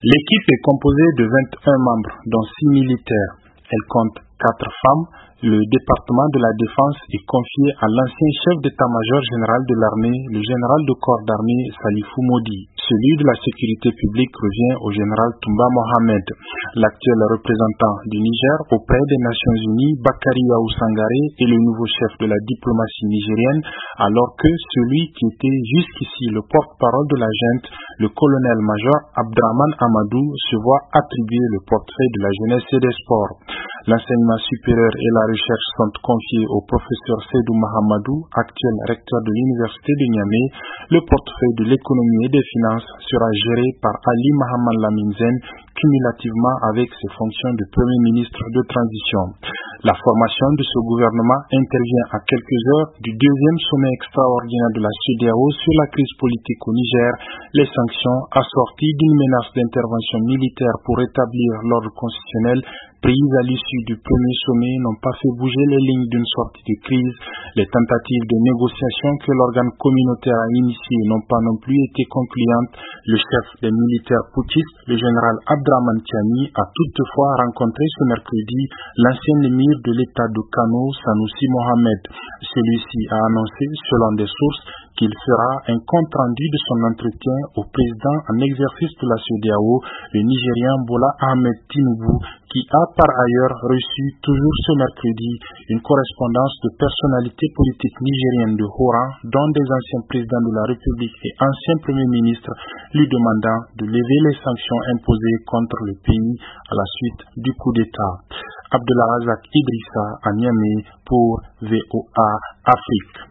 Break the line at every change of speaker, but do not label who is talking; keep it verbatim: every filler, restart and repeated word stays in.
L'équipe est composée de vingt et un membres, dont six militaires. Elle compte quatre femmes. Le département de la défense est confié à l'ancien chef d'état-major général de l'armée, le général de corps d'armée Salifou Modi. Celui de la sécurité publique revient au général Toumba Mohamed. L'actuel représentant du Niger auprès des Nations Unies, Bakary Yahou Sangaré, est le nouveau chef de la diplomatie nigérienne, alors que celui qui était jusqu'ici le porte-parole de la junte, le colonel-major Abdraman Amadou, se voit attribuer le portefeuille de la jeunesse et des sports. L'enseignement supérieur et la recherche sont confiés au professeur Seydou Mahamadou, actuel recteur de l'université de Niamey. Le portefeuille de l'économie et des finances sera géré par Ali Mahamad Laminzen, cumulativement avec ses fonctions de Premier ministre de transition. La formation de ce gouvernement intervient à quelques heures du deuxième sommet extraordinaire de la CEDEAO sur la crise politique au Niger. Les sanctions assorties d'une menace d'intervention militaire pour rétablir l'ordre constitutionnel prises à l'issue du premier sommet n'ont pas fait bouger les lignes d'une sortie de crise. Les tentatives de négociation que l'organe communautaire a initiées n'ont pas non plus été concluantes. Le chef des militaires putschistes, le général Abdraman Tiani, a toutefois rencontré ce mercredi l'ancien émir de l'État de Kano, Sanoussi Mohamed. Celui-ci a annoncé, selon des sources, qu'il fera un compte-rendu de son entretien au président en exercice de la CEDEAO, le Nigérian Bola Ahmed Tinubu, qui a par ailleurs reçu toujours ce mercredi une correspondance de personnalités politiques nigériennes de haut rang, dont des anciens présidents de la République et anciens premiers ministres, lui demandant de lever les sanctions imposées contre le pays à la suite du coup d'État. Abdelrazak Idrissa à Niamey pour V O A Afrique.